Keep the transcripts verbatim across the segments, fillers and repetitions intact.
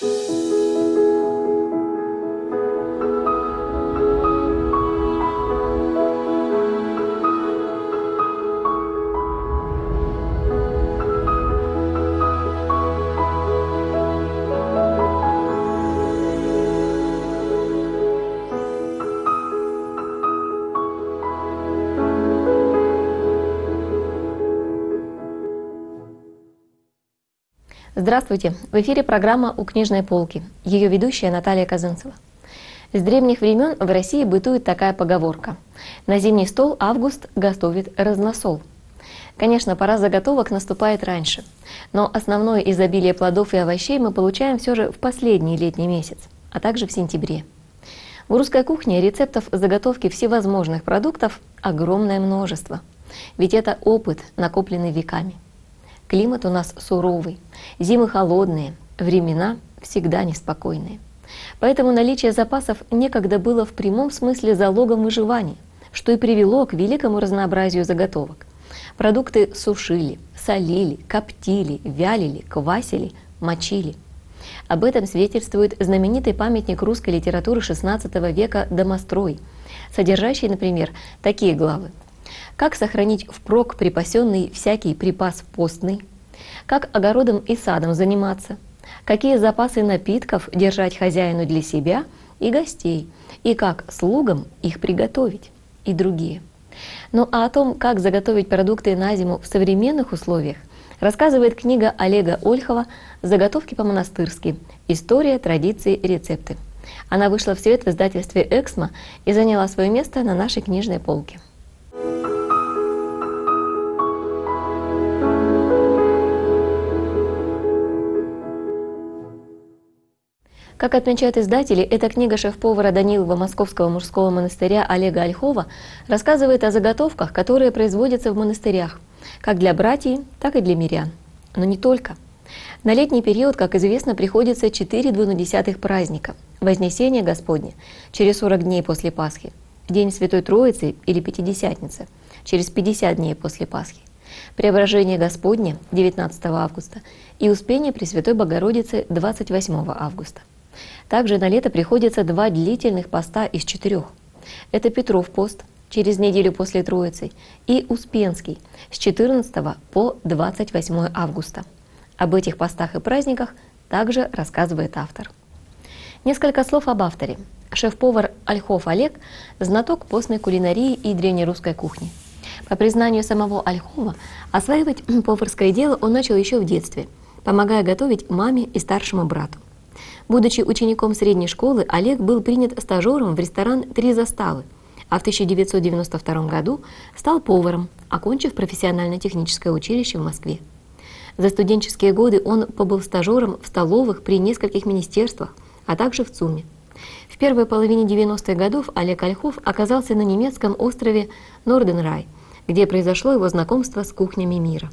Здравствуйте! В эфире программа «У книжной полки». Ее ведущая Наталья Казанцева. С древних времен в России бытует такая поговорка: «На зимний стол август готовит разносол». Конечно, пора заготовок наступает раньше, но основное изобилие плодов и овощей мы получаем все же в последний летний месяц, а также в сентябре. В русской кухне рецептов заготовки всевозможных продуктов огромное множество, ведь это опыт, накопленный веками. Климат у нас суровый, зимы холодные, времена всегда неспокойные. Поэтому наличие запасов некогда было в прямом смысле залогом выживания, что и привело к великому разнообразию заготовок. Продукты сушили, солили, коптили, вялили, квасили, мочили. Об этом свидетельствует знаменитый памятник русской литературы шестнадцатого века «Домострой», содержащий, например, такие главы: «Как сохранить впрок припасенный всякий припас постный», «Как огородом и садом заниматься», «Какие запасы напитков держать хозяину для себя и гостей», и «Как слугам их приготовить», и другие. Ну а о том, как заготовить продукты на зиму в современных условиях, рассказывает книга Олега Ольхова «Заготовки по-монастырски. История, традиции, рецепты». Она вышла в свет в издательстве «Эксмо» и заняла свое место на нашей книжной полке. Как отмечают издатели, эта книга шеф-повара Данилова Московского мужского монастыря Олега Ольхова рассказывает о заготовках, которые производятся в монастырях, как для братьев, так и для мирян. Но не только. На летний период, как известно, приходится четыре двунадесятых праздника – Вознесение Господне через сорок дней после Пасхи, День Святой Троицы или Пятидесятница через пятьдесят дней после Пасхи, Преображение Господне девятнадцатого августа и Успение Пресвятой Богородицы двадцать восьмого августа. Также на лето приходится два длительных поста из четырех. Это Петров пост через неделю после Троицы и Успенский с четырнадцатого по двадцать восьмое августа. Об этих постах и праздниках также рассказывает автор. Несколько слов об авторе. Шеф-повар Ольхов Олег – знаток постной кулинарии и древнерусской кухни. По признанию самого Ольхова, осваивать поварское дело он начал еще в детстве, помогая готовить маме и старшему брату. Будучи учеником средней школы, Олег был принят стажером в ресторан «Три заставы», а в тысяча девятьсот девяносто втором году стал поваром, окончив профессионально-техническое училище в Москве. За студенческие годы он побыл стажером в столовых при нескольких министерствах, а также в ЦУМе. В первой половине девяностых годов Олег Ольхов оказался на немецком острове Норденрай, где произошло его знакомство с кухнями мира.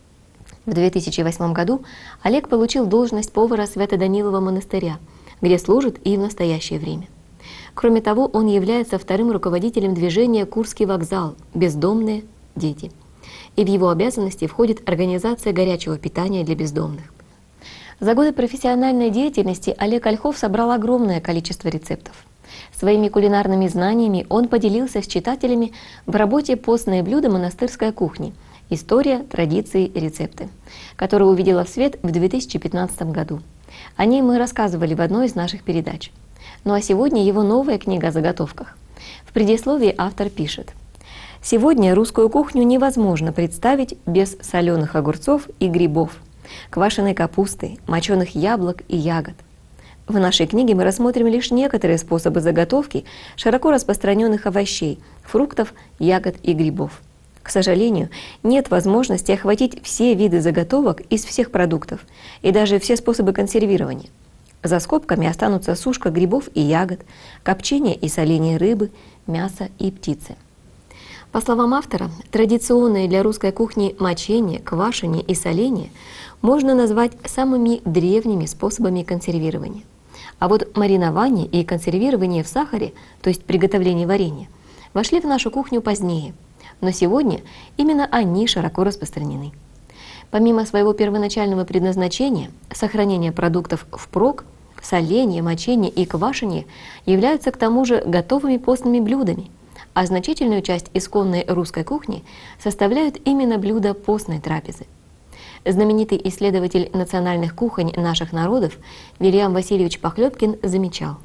В две тысячи восьмом году Олег получил должность повара Свято-Данилова монастыря, где служит и в настоящее время. Кроме того, он является вторым руководителем движения «Курский вокзал. Бездомные дети». И в его обязанности входит организация горячего питания для бездомных. За годы профессиональной деятельности Олег Ольхов собрал огромное количество рецептов. Своими кулинарными знаниями он поделился с читателями в работе «Постные блюда монастырской кухни. История, традиции, рецепты», которая увидела в свет в две тысячи пятнадцатом году. О ней мы рассказывали в одной из наших передач. Ну а сегодня его новая книга о заготовках. В предисловии автор пишет: «Сегодня русскую кухню невозможно представить без соленых огурцов и грибов, квашеной капусты, моченых яблок и ягод. В нашей книге мы рассмотрим лишь некоторые способы заготовки широко распространенных овощей, фруктов, ягод и грибов. К сожалению, нет возможности охватить все виды заготовок из всех продуктов и даже все способы консервирования. За скобками останутся сушка грибов и ягод, копчение и соление рыбы, мяса и птицы». По словам автора, традиционные для русской кухни мочение, квашение и соление можно назвать самыми древними способами консервирования. А вот маринование и консервирование в сахаре, то есть приготовление варенья, вошли в нашу кухню позднее, но сегодня именно они широко распространены. Помимо своего первоначального предназначения, сохранения продуктов впрок, соленье, мочение и квашенье являются к тому же готовыми постными блюдами, а значительную часть исконной русской кухни составляют именно блюда постной трапезы. Знаменитый исследователь национальных кухонь наших народов Вильям Васильевич Похлебкин замечал: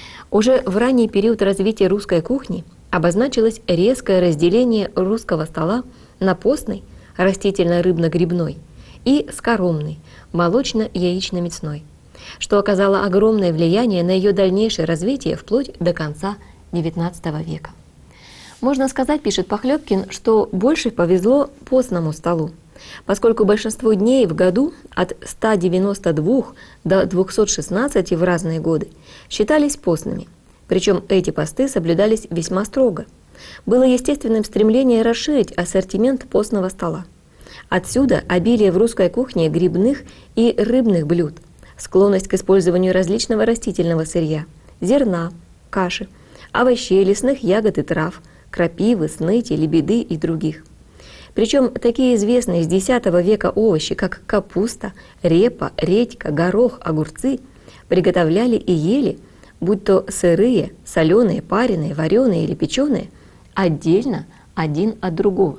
уже в ранний период развития русской кухни обозначилось резкое разделение русского стола на постный, растительно-рыбно-грибной, и скоромный, молочно-яично-мясной, что оказало огромное влияние на ее дальнейшее развитие вплоть до конца девятнадцатого века. Можно сказать, пишет Похлебкин, что больше повезло постному столу, поскольку большинство дней в году от ста девяноста двух до двухсот шестнадцати в разные годы считались постными, причем эти посты соблюдались весьма строго. Было естественным стремление расширить ассортимент постного стола. Отсюда обилие в русской кухне грибных и рыбных блюд, склонность к использованию различного растительного сырья, зерна, каши, овощей, лесных ягод и трав, крапивы, сныти, лебеды и других. Причем такие известные с десятого века овощи, как капуста, репа, редька, горох, огурцы, приготовляли и ели, будь то сырые, соленые, пареные, вареные или печеные, отдельно один от другого.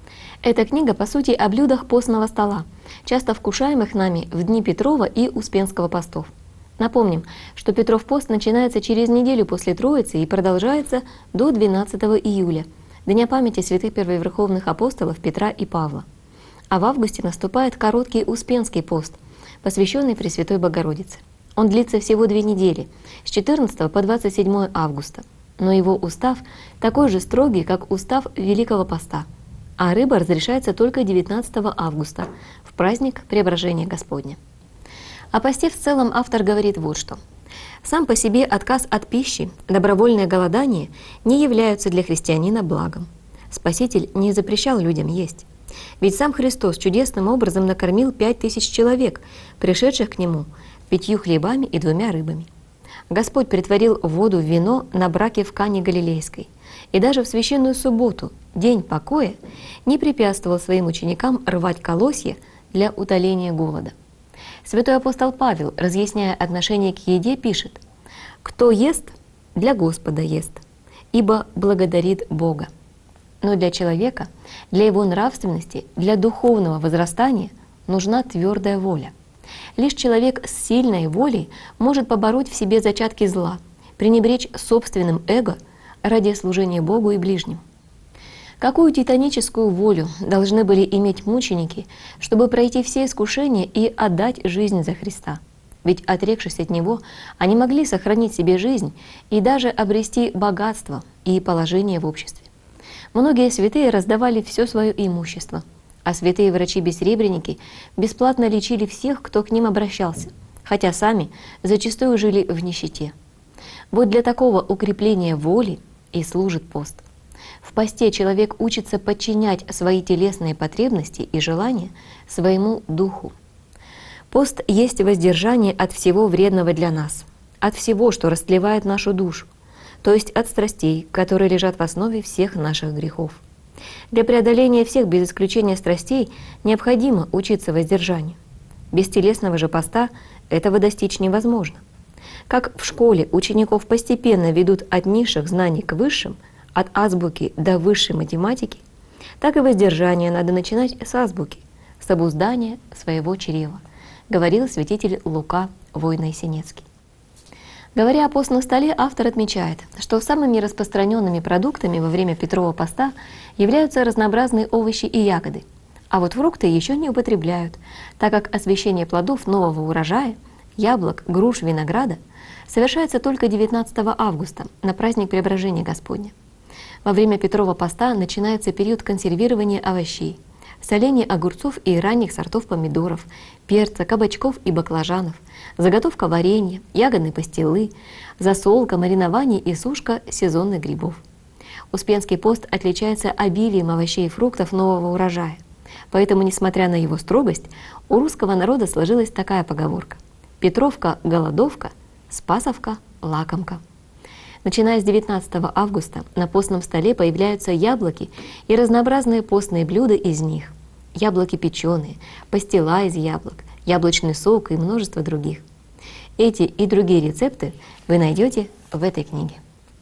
Эта книга, по сути, о блюдах постного стола, часто вкушаемых нами в дни Петрова и Успенского постов. Напомним, что Петров пост начинается через неделю после Троицы и продолжается до двенадцатого июля, Дня памяти святых первоверховных апостолов Петра и Павла. А в августе наступает короткий Успенский пост, посвященный Пресвятой Богородице. Он длится всего две недели, с четырнадцатого по двадцать седьмое августа, но его устав такой же строгий, как устав Великого Поста, а рыба разрешается только девятнадцатого августа, в праздник Преображения Господня. О посте в целом автор говорит вот что. Сам по себе отказ от пищи, добровольное голодание не являются для христианина благом. Спаситель не запрещал людям есть. Ведь сам Христос чудесным образом накормил пять тысяч человек, пришедших к Нему пятью хлебами и двумя рыбами. Господь притворил воду в вино на браке в Кане Галилейской, и даже в священную субботу, день покоя, не препятствовал своим ученикам рвать колосья для утоления голода. Святой апостол Павел, разъясняя отношение к еде, пишет: «Кто ест, для Господа ест, ибо благодарит Бога». Но для человека, для его нравственности, для духовного возрастания нужна твердая воля. Лишь человек с сильной волей может побороть в себе зачатки зла, пренебречь собственным эго ради служения Богу и ближним. Какую титаническую волю должны были иметь мученики, чтобы пройти все искушения и отдать жизнь за Христа? Ведь, отрекшись от Него, они могли сохранить себе жизнь и даже обрести богатство и положение в обществе. Многие святые раздавали все свое имущество, а святые врачи-бессребреники бесплатно лечили всех, кто к ним обращался, хотя сами зачастую жили в нищете. Вот для такого укрепления воли и служит пост. В посте человек учится подчинять свои телесные потребности и желания своему духу. Пост есть воздержание от всего вредного для нас, от всего, что растлевает нашу душу, то есть от страстей, которые лежат в основе всех наших грехов. Для преодоления всех без исключения страстей необходимо учиться воздержанию. Без телесного же поста этого достичь невозможно. Как в школе учеников постепенно ведут от низших знаний к высшим, от азбуки до высшей математики, так и воздержание надо начинать с азбуки, с обуздания своего чрева, говорил святитель Лука Войно-Есенецкий. Говоря о постном столе, автор отмечает, что самыми распространенными продуктами во время Петрова поста являются разнообразные овощи и ягоды, а вот фрукты еще не употребляют, так как освящение плодов нового урожая, яблок, груш, винограда совершается только девятнадцатого августа на праздник Преображения Господня. Во время Петрова поста начинается период консервирования овощей, соления огурцов и ранних сортов помидоров, перца, кабачков и баклажанов, заготовка варенья, ягодной пастилы, засолка, маринование и сушка сезонных грибов. Успенский пост отличается обилием овощей и фруктов нового урожая. Поэтому, несмотря на его строгость, у русского народа сложилась такая поговорка: «Петровка – голодовка, Спасовка – лакомка». Начиная с девятнадцатого августа на постном столе появляются яблоки и разнообразные постные блюда из них. Яблоки печеные, пастила из яблок, яблочный сок и множество других. Эти и другие рецепты вы найдете в этой книге.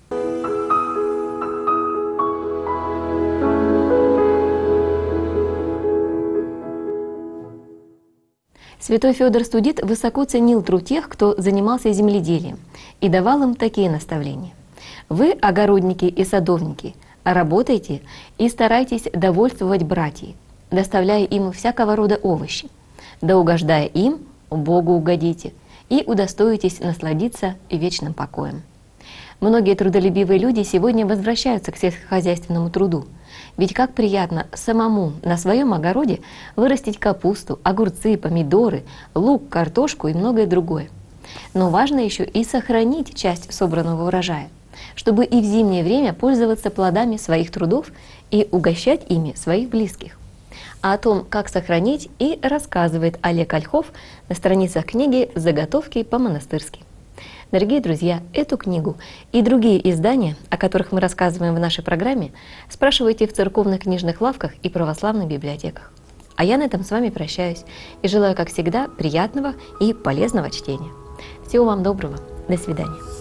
Святой Феодор Студит высоко ценил труд тех, кто занимался земледелием, и давал им такие наставления. Вы, огородники и садовники, работайте и старайтесь довольствовать братьев, доставляя им всякого рода овощи, да угождая им, Богу угодите, и удостоитесь насладиться вечным покоем. Многие трудолюбивые люди сегодня возвращаются к сельскохозяйственному труду, ведь как приятно самому на своем огороде вырастить капусту, огурцы, помидоры, лук, картошку и многое другое. Но важно еще и сохранить часть собранного урожая, чтобы и в зимнее время пользоваться плодами своих трудов и угощать ими своих близких. А о том, как сохранить, и рассказывает Олег Ольхов на страницах книги «Заготовки по-монастырски». Дорогие друзья, эту книгу и другие издания, о которых мы рассказываем в нашей программе, спрашивайте в церковных книжных лавках и православных библиотеках. А я на этом с вами прощаюсь и желаю, как всегда, приятного и полезного чтения. Всего вам доброго. До свидания.